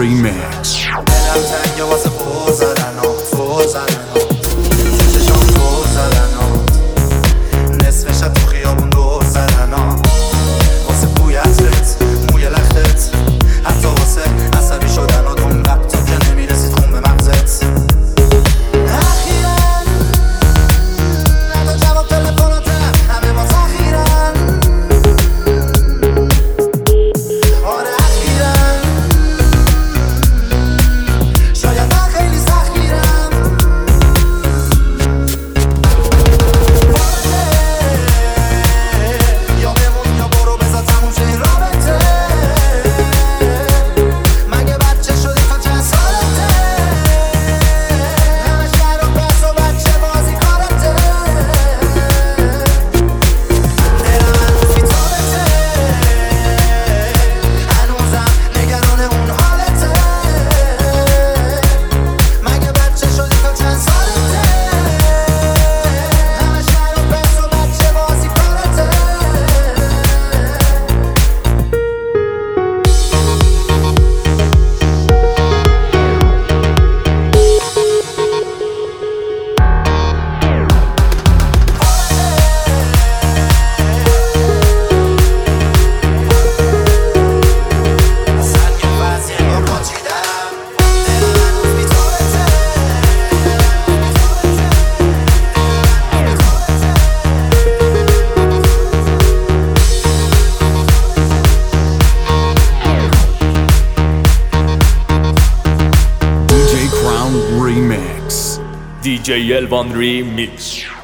Remix. دلم تنگه واسه فول زدن چشام فول زدن نصف شب تو خیابون دور زدن واسه بوی عطرت موی لختت حتی واسه عصبی شدن اون وقتا که نمیرسید خون به مغزت اخیراً حتی جواب تلفناتم همه ما تأخیرن آره اخیراً شاید من خیلی سختگیرم یا بمون یا برو بذار تموم شه این رابطه مگه بچه شدی تا چند سالته همش در و پس و بچه بازی کارته دلم هنوز بی تابته هنوزم نگران اون حالته مگه بچه شدی تا چند سالته همش در و پس و بچه بازی کارته سنگ وزیه با پاچیدم دلم هنوز بی تابته DJ Crown Remix. DJ Elvan Remix.